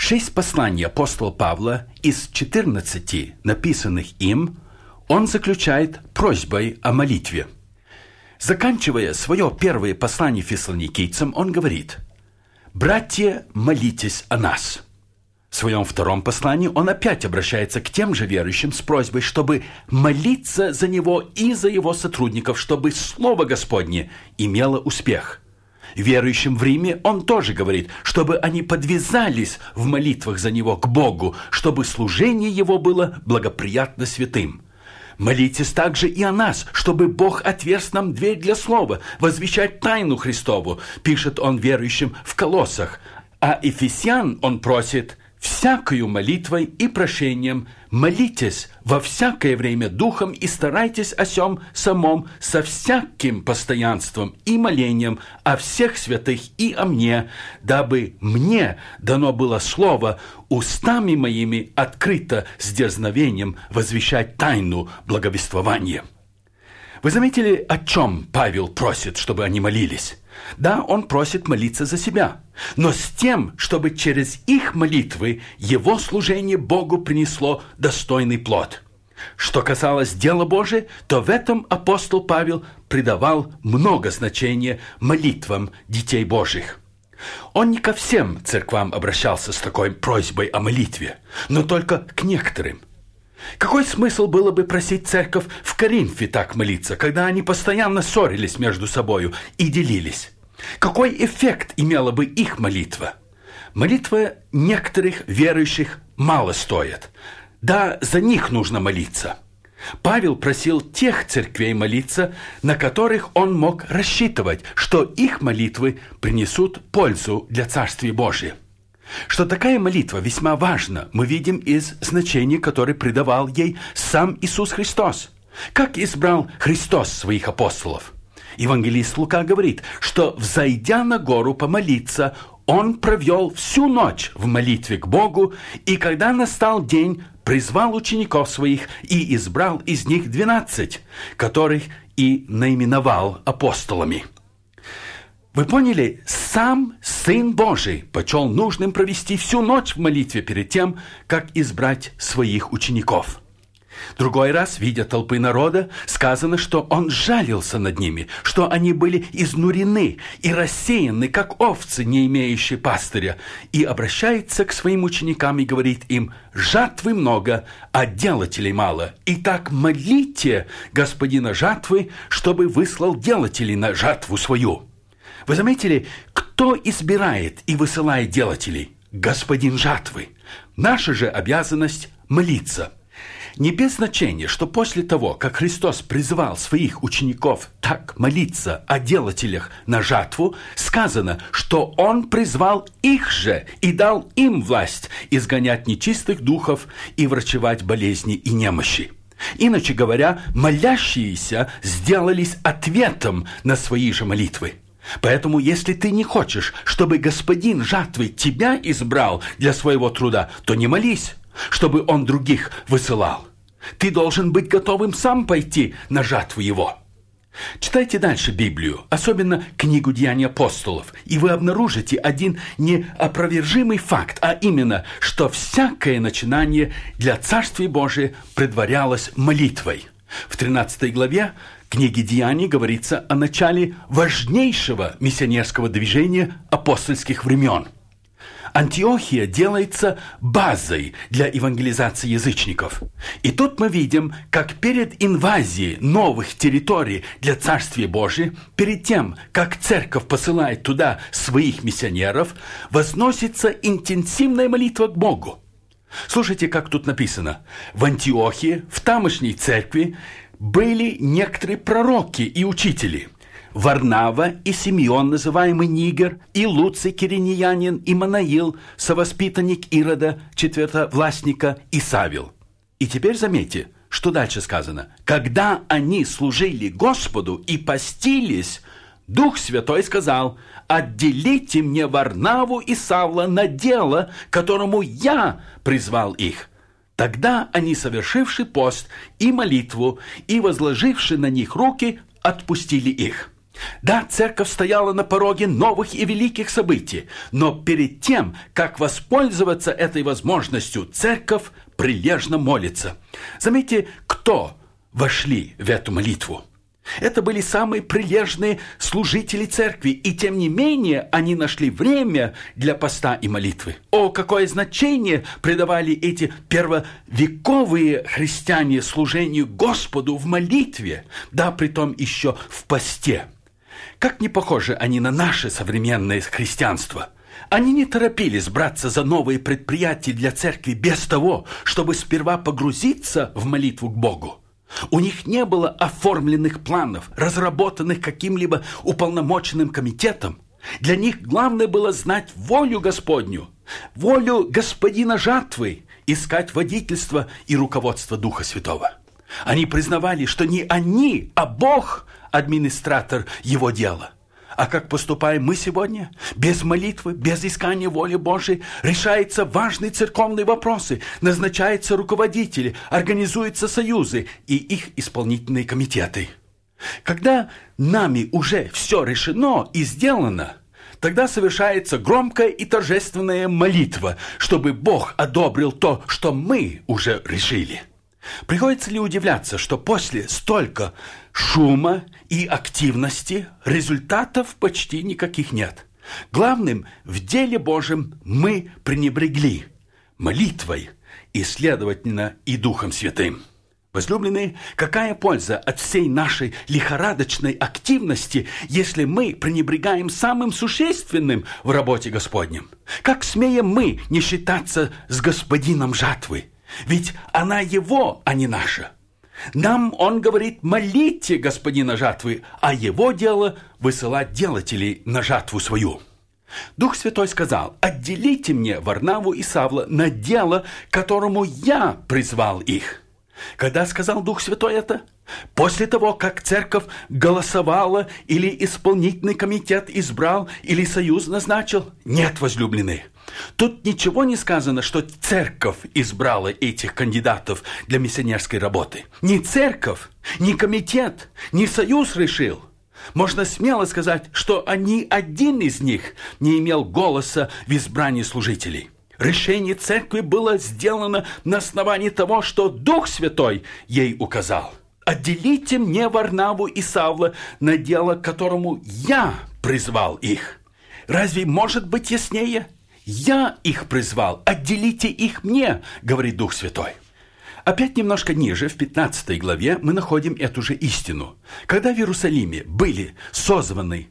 6 посланий апостола Павла из 14, написанных им, он заключает просьбой о молитве. Заканчивая свое первое послание фессалоникийцам, он говорит: «Братья, молитесь о нас». В своем втором послании он опять обращается к тем же верующим с просьбой, чтобы молиться за него и за его сотрудников, чтобы Слово Господне имело успех. Верующим в Риме он тоже говорит, чтобы они подвязались в молитвах за него к Богу, чтобы служение его было благоприятно святым. Молитесь также и о нас, чтобы Бог отверз нам дверь для слова, возвещать тайну Христову, пишет он верующим в Колоссах. А Ефесян он просит: «Всякою молитвой и прошением молитесь во всякое время духом и старайтесь о сем самом со всяким постоянством и молением о всех святых и о мне, дабы мне дано было слово устами моими открыто с дерзновением возвещать тайну благовествования». Вы заметили, о чем Павел просит, чтобы они молились? Да, он просит молиться за себя, но с тем, чтобы через их молитвы его служение Богу принесло достойный плод. Что касалось дела Божия, то в этом апостол Павел придавал много значения молитвам детей Божьих. Он не ко всем церквам обращался с такой просьбой о молитве, но только к некоторым. Какой смысл было бы просить церковь в Коринфе так молиться, когда они постоянно ссорились между собою и делились? Какой эффект имела бы их молитва? Молитва некоторых верующих мало стоит. Да, за них нужно молиться. Павел просил тех церквей молиться, на которых он мог рассчитывать, что их молитвы принесут пользу для Царствия Божия. Что такая молитва весьма важна, мы видим из значения, которое придавал ей сам Иисус Христос. Как избрал Христос своих апостолов? Евангелист Лука говорит, что, взойдя на гору помолиться, он провел всю ночь в молитве к Богу, и когда настал день, призвал учеников своих и избрал из них 12, которых и наименовал апостолами. Вы поняли, сам Сын Божий почел нужным провести всю ночь в молитве перед тем, как избрать своих учеников. Другой раз, видя толпы народа, сказано, что он жалился над ними, что они были изнурены и рассеяны, как овцы, не имеющие пастыря, и обращается к своим ученикам и говорит им: «Жатвы много, а делателей мало. Итак, молите Господина жатвы, чтобы выслал делателей на жатву свою». Вы заметили, кто избирает и высылает делателей? Господин жатвы. Наша же обязанность – молиться. Не без значения, что после того, как Христос призвал своих учеников так молиться о делателях на жатву, сказано, что Он призвал их же и дал им власть изгонять нечистых духов и врачевать болезни и немощи. Иначе говоря, молящиеся сделались ответом на свои же молитвы. Поэтому, если ты не хочешь, чтобы господин жатвы тебя избрал для своего труда, то не молись, чтобы он других высылал. Ты должен быть готовым сам пойти на жатву его. Читайте дальше Библию, особенно книгу «Деяний апостолов», и вы обнаружите один неопровержимый факт, а именно, что всякое начинание для Царствия Божия предварялось молитвой. В 13 главе книги «Деяний» говорится о начале важнейшего миссионерского движения апостольских времен. Антиохия делается базой для евангелизации язычников. И тут мы видим, как перед инвазией новых территорий для Царствия Божия, перед тем, как церковь посылает туда своих миссионеров, возносится интенсивная молитва к Богу. Слушайте, как тут написано. В Антиохии, в тамошней церкви, были некоторые пророки и учители. Варнава и Симеон, называемый Нигер, и Луций Киринеянин, и Манаил, совоспитанник Ирода, четвертовластника, и Савел. И теперь заметьте, что дальше сказано. Когда они служили Господу и постились, Дух Святой сказал: «Отделите мне Варнаву и Савла на дело, которому я призвал их». Тогда они, совершивши пост и молитву, и возложивши на них руки, отпустили их. Да, церковь стояла на пороге новых и великих событий, но перед тем, как воспользоваться этой возможностью, церковь прилежно молится. Заметьте, кто вошли в эту молитву. Это были самые прилежные служители церкви, и тем не менее они нашли время для поста и молитвы. О, какое значение придавали эти первовековые христиане служению Господу в молитве, да, притом еще в посте. Как не похожи они на наше современное христианство. Они не торопились браться за новые предприятия для церкви без того, чтобы сперва погрузиться в молитву к Богу. У них не было оформленных планов, разработанных каким-либо уполномоченным комитетом. Для них главное было знать волю Господню, волю Господина жатвы, искать водительство и руководство Духа Святого. Они признавали, что не они, а Бог – администратор его дела. А как поступаем мы сегодня? Без молитвы, без искания воли Божией решаются важные церковные вопросы, назначаются руководители, организуются союзы и их исполнительные комитеты. Когда нами уже все решено и сделано, тогда совершается громкая и торжественная молитва, чтобы Бог одобрил то, что мы уже решили. Приходится ли удивляться, что после столько шума и активности результатов почти никаких нет? Главным в деле Божьем мы пренебрегли молитвой и, следовательно, и Духом Святым. Возлюбленные, какая польза от всей нашей лихорадочной активности, если мы пренебрегаем самым существенным в работе Господнем? Как смеем мы не считаться с Господином жатвы? Ведь она его, а не наша. Нам он говорит: молите Господина жатвы, а его дело высылать делателей на жатву свою. Дух Святой сказал: отделите мне Варнаву и Савла на дело, которому я призвал их. Когда сказал Дух Святой это? После того, как церковь голосовала, или исполнительный комитет избрал, или союз назначил? Нет, возлюбленные. Тут ничего не сказано, что церковь избрала этих кандидатов для миссионерской работы. Ни церковь, ни комитет, ни союз решил. Можно смело сказать, что ни один из них не имел голоса в избрании служителей. Решение церкви было сделано на основании того, что Дух Святой ей указал. «Отделите мне Варнаву и Савла на дело, к которому я призвал их». Разве может быть яснее? «Я их призвал, отделите их мне», говорит Дух Святой. Опять немножко ниже, в 15 главе, мы находим эту же истину. Когда в Иерусалиме были созваны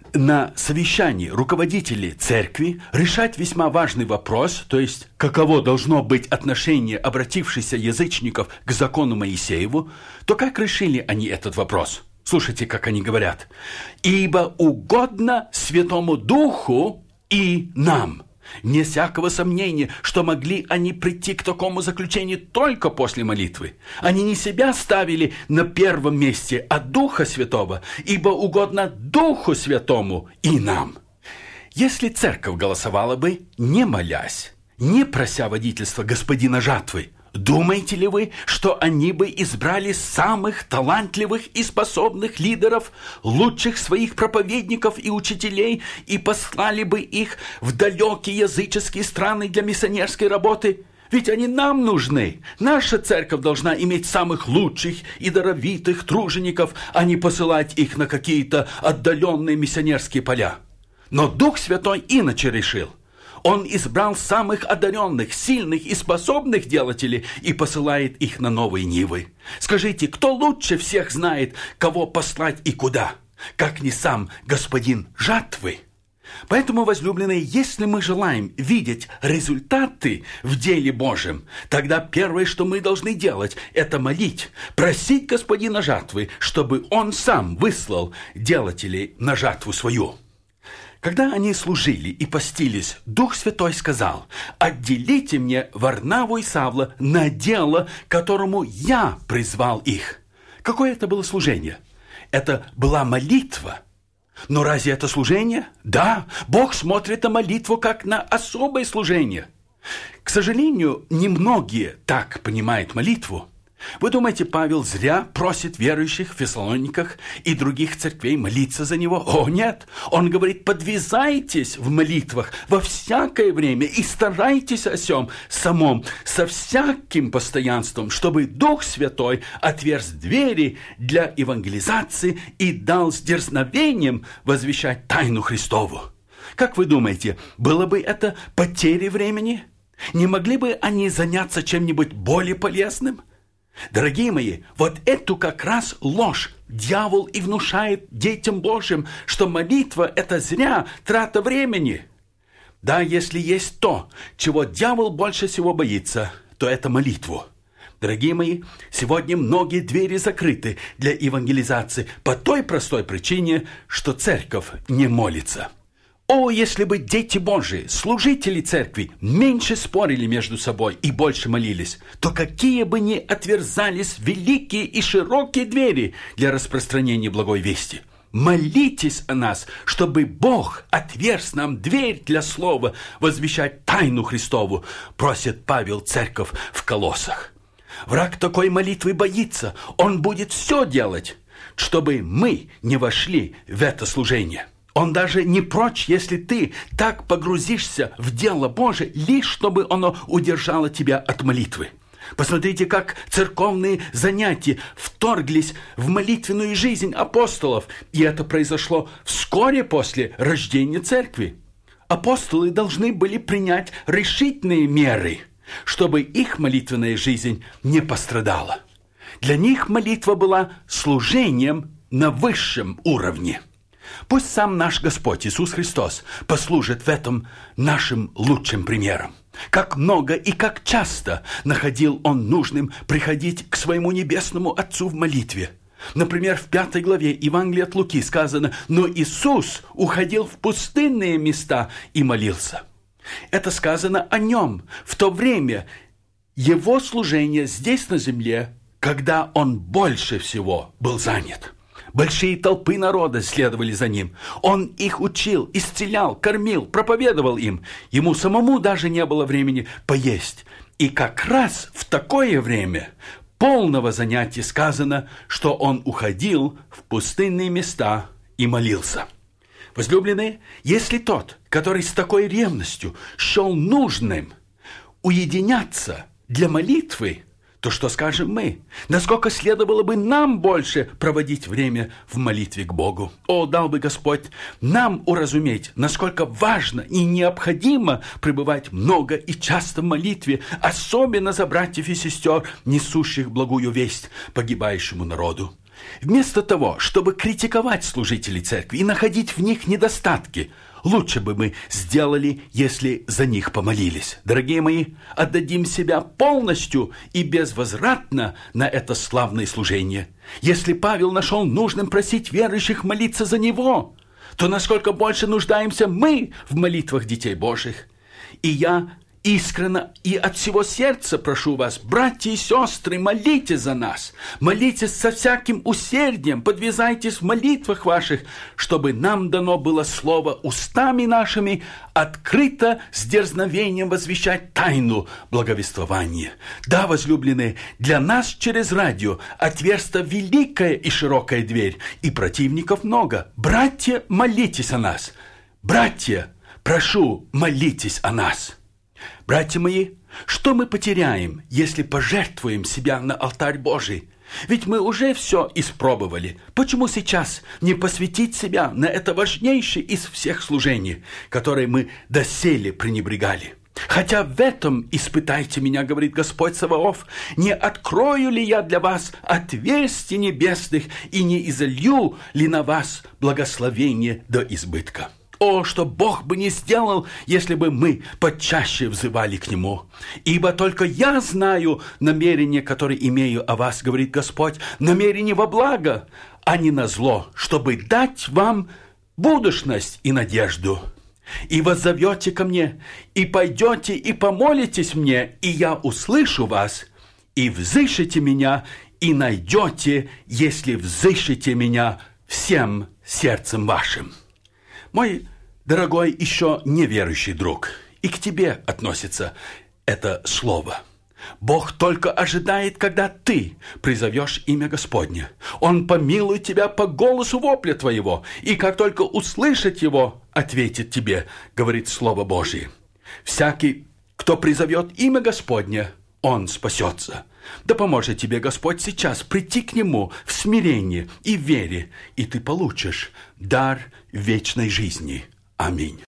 на совещании руководители церкви решать весьма важный вопрос, то есть каково должно быть отношение обратившихся язычников к закону Моисееву, то как решили они этот вопрос? Слушайте, как они говорят. «Ибо угодно Святому Духу и нам». Не всякого сомнения, что могли они прийти к такому заключению только после молитвы. Они не себя ставили на первом месте, а Духа Святого, ибо угодно Духу Святому и нам. Если церковь голосовала бы, не молясь, не прося водительства Господина жатвы, думаете ли вы, что они бы избрали самых талантливых и способных лидеров, лучших своих проповедников и учителей, и послали бы их в далекие языческие страны для миссионерской работы? Ведь они нам нужны. Наша церковь должна иметь самых лучших и даровитых тружеников, а не посылать их на какие-то отдаленные миссионерские поля. Но Дух Святой иначе решил. Он избрал самых одаренных, сильных и способных делателей и посылает их на новые нивы. Скажите, кто лучше всех знает, кого послать и куда, как не сам Господин жатвы? Поэтому, возлюбленные, если мы желаем видеть результаты в деле Божьем, тогда первое, что мы должны делать, это молить, просить Господина жатвы, чтобы Он сам выслал делателей на жатву свою. Когда они служили и постились, Дух Святой сказал: «Отделите мне Варнаву и Савла на дело, которому я призвал их». Какое это было служение? Это была молитва. Но разве это служение? Да, Бог смотрит на молитву как на особое служение. К сожалению, немногие так понимают молитву. Вы думаете, Павел зря просит верующих в Фессалониках и других церквей молиться за него? О, нет! Он говорит, подвязайтесь в молитвах во всякое время и старайтесь о сем самом со всяким постоянством, чтобы Дух Святой отверз двери для евангелизации и дал с дерзновением возвещать тайну Христову. Как вы думаете, было бы это потерей времени? Не могли бы они заняться чем-нибудь более полезным? Дорогие мои, вот эту как раз ложь дьявол и внушает детям Божьим, что молитва – это зря, трата времени. Да, если есть то, чего дьявол больше всего боится, то это молитву. Дорогие мои, сегодня многие двери закрыты для евангелизации по той простой причине, что церковь не молится. О, если бы дети Божии, служители церкви, меньше спорили между собой и больше молились, то какие бы ни отверзались великие и широкие двери для распространения благой вести. Молитесь о нас, чтобы Бог отверз нам дверь для слова возвещать тайну Христову, просит Павел церковь в Колоссах. Враг такой молитвы боится, он будет все делать, чтобы мы не вошли в это служение. Он даже не прочь, если ты так погрузишься в дело Божие, лишь чтобы оно удержало тебя от молитвы. Посмотрите, как церковные занятия вторглись в молитвенную жизнь апостолов, и это произошло вскоре после рождения церкви. Апостолы должны были принять решительные меры, чтобы их молитвенная жизнь не пострадала. Для них молитва была служением на высшем уровне. Пусть сам наш Господь Иисус Христос послужит в этом нашим лучшим примером. Как много и как часто находил Он нужным приходить к своему небесному Отцу в молитве. Например, в 5 главе Евангелия от Луки сказано: «Но Иисус уходил в пустынные места и молился». Это сказано о Нем в то время Его служения здесь на земле, когда Он больше всего был занят. Большие толпы народа следовали за Ним. Он их учил, исцелял, кормил, проповедовал им. Ему самому даже не было времени поесть. И как раз в такое время полного занятия сказано, что Он уходил в пустынные места и молился. Возлюбленные, если тот, который с такой ревностью счел нужным уединяться для молитвы, то что скажем мы? Насколько следовало бы нам больше проводить время в молитве к Богу? О, дал бы Господь нам уразуметь, насколько важно и необходимо пребывать много и часто в молитве, особенно за братьев и сестер, несущих благую весть погибающему народу. Вместо того, чтобы критиковать служителей церкви и находить в них недостатки, лучше бы мы сделали, если за них помолились. Дорогие мои, отдадим себя полностью и безвозвратно на это славное служение. Если Павел нашел нужным просить верующих молиться за него, то насколько больше нуждаемся мы в молитвах детей Божьих. И я искренне и от всего сердца прошу вас, братья и сестры, молитесь за нас. Молитесь со всяким усердием, подвязайтесь в молитвах ваших, чтобы нам дано было слово устами нашими открыто с дерзновением возвещать тайну благовествования. Да, возлюбленные, для нас через радио отверста великая и широкая дверь, и противников много. Братья, молитесь о нас. Братья, прошу, молитесь о нас. Братья мои, что мы потеряем, если пожертвуем себя на алтарь Божий? Ведь мы уже все испробовали. Почему сейчас не посвятить себя на это важнейшее из всех служений, которые мы доселе пренебрегали? Хотя в этом испытайте меня, говорит Господь Саваоф, не открою ли я для вас отверстий небесных и не изолью ли на вас благословение до избытка? О, что Бог бы не сделал, если бы мы почаще взывали к Нему. Ибо только я знаю намерения, которые имею о вас, говорит Господь, намерения во благо, а не на зло, чтобы дать вам будущность и надежду. И воззовете ко мне, и пойдете, и помолитесь мне, и я услышу вас, и взыщете меня, и найдете, если взыщете меня всем сердцем вашим. Мой дорогой еще неверующий друг, и к тебе относится это слово. Бог только ожидает, когда ты призовешь имя Господне. Он помилует тебя по голосу вопля твоего, и как только услышит его, ответит тебе, говорит Слово Божие. Всякий, кто призовет имя Господне, он спасется. Да поможет тебе Господь сейчас прийти к Нему в смирении и вере, и ты получишь дар вечной жизни. Аминь.